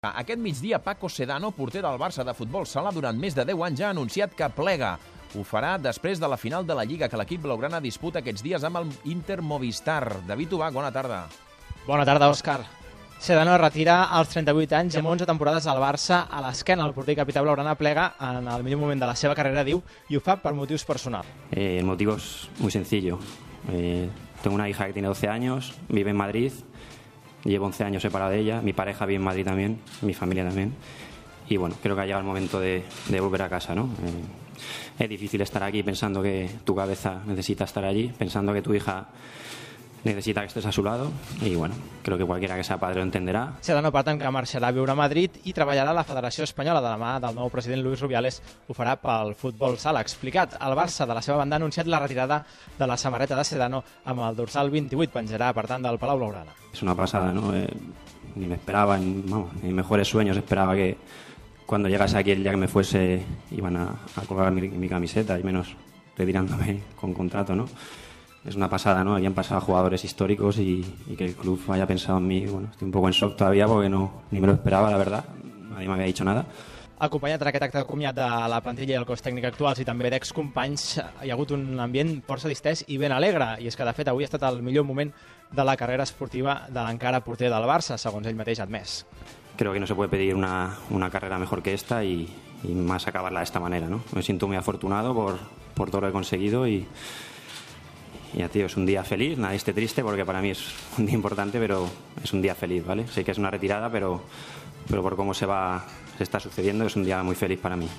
Aquest migdia, Paco Sedano, porter del Barça de futbol sala durant més de 10 anys, ja ha anunciat que plega. Ho farà després de la final de la Lliga que l'equip blaugrana disputa aquests dies amb el Inter Movistar. David Ubach, bona tarda. Bona tarda, Òscar. Sedano es retira als 38 anys i amb 11 temporades al Barça. A l'esquena, el porter capità blaugrana plega en el millor moment de la seva carrera, diu, i ho fa per motius personals. El motivo es muy sencillo. Tengo una hija que tiene 12 años, vive en Madrid. Llevo 11 años separado de ella, mi pareja vive en Madrid también, mi familia también. Y bueno, creo que ha llegado el momento de volver a casa, ¿no? Es difícil estar aquí pensando que tu cabeza necesita estar allí, pensando que tu hija necesita que estés a su lado. Y bueno, creo que cualquiera que sea padre lo entenderá. Sedano, per tant, que marxarà a viure a Madrid i treballarà a la Federació Espanyola de la mà del nou president Luis Rubiales. Ho farà pel futbol sala. Explicat, el Barça, de la seva banda, ha anunciat la retirada de la samarreta de Sedano amb el dorsal 28. Penjarà, per tant, del Palau Blaugrana. Es una pasada, ¿no? Ni me esperaba, ni mis mejores sueños esperaba que cuando llegase aquí el día que me fuese iban a colgar mi camiseta, y menos retirándome con contrato, ¿no? Es una pasada, ¿no? Habían pasado jugadores históricos y que el club haya pensado en mí. Bueno, estoy un poco en shock todavía porque ni me lo esperaba, la verdad. Nadie me había dicho nada. Acompanyat en aquest acte de comiat de la plantilla i el cos tècnic actuals i també d'excompanys, hi ha hagut un ambient força distès i ben alegre. I és que, de fet, avui ha estat el millor moment de la carrera esportiva de l'encara porter del Barça, segons ell mateix ha admès. Creo que no se puede pedir una carrera mejor que esta y más acabarla de esta manera, ¿no? Me siento muy afortunado por todo lo que he conseguido y ya, tío, es un día feliz, nadie esté triste porque para mí es un día importante, pero es un día feliz, ¿vale? Sé que es una retirada, pero por cómo se está sucediendo es un día muy feliz para mí.